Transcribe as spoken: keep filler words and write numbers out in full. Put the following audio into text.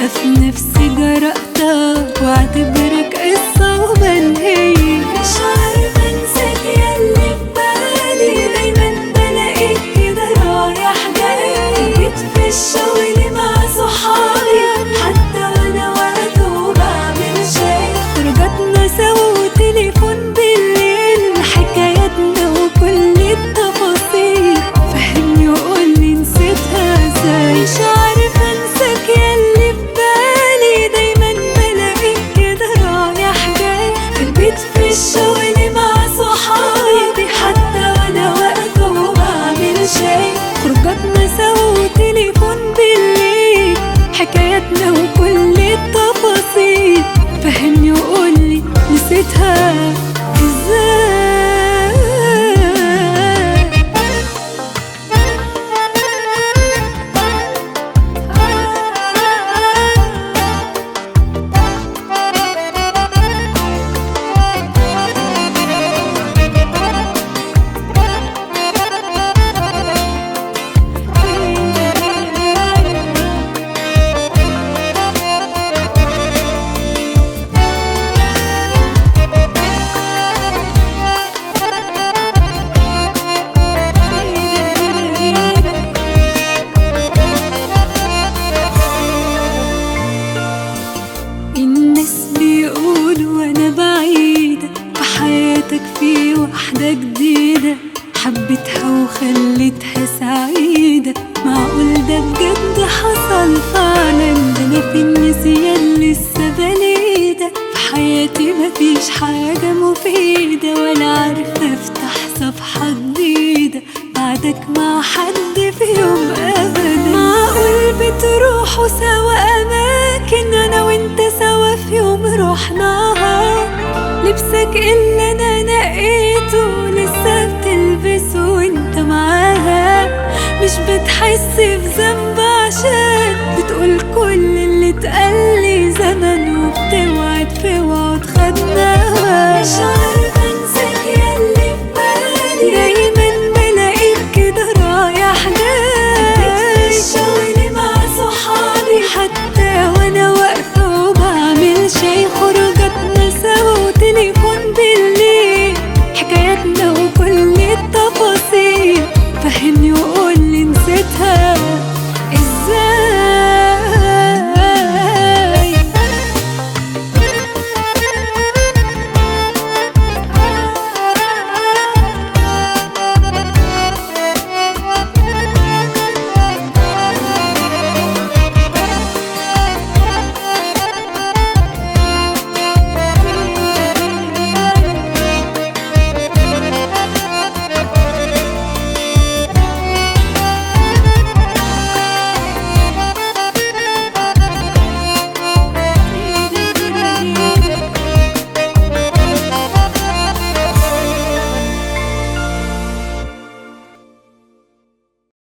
في نفسي جرأتها واعتبرك قصة ومنهية. مش عارفة انساك ياللي في بالي، دايما بلاقيك كده رايح جاي. جيت في الشغل مع صحابي حتى وانا واقفة وبعمل شاي. خروجاتنا سوا وتليفون بالليل، حكاياتنا وكل التفاصيل. فهمني وقولي نسيتها ازاي. مش عارفة انساك ياللي في بالي، دايما بلاقيك كده رايح جاي. في البيت في الشغل مع صحابي حتى وانا واقفة وبعمل شاي. خروجاتنا سوا وتليفون بالليل، حكاياتنا وكل التفاصيل. فهمني وقولي نسيتها ازاي. الناس بيقولوا أنا بعيدة، في حياتك في واحدة جديدة. حبيتها وخليتها سعيدة، معقول ده بجد حصل فعلا؟ ده أنا في النسيان لسه بليدة. في حياتي مفيش حاجة مفيدة، ولا عارفة أفتح صفحة جديدة بعدك مع حد في يوم أبدا. معقول بتروحوا سوا أماكن أنا وإنت سوا في يوم روحناها؟ لبسك اللي أنا نقيته لسه بتلبسه وإنت معاها. مش بتحس بذنب عشان بتقول كل اللي اتقالي زمان، وبتوعد في وعد خدناها. مش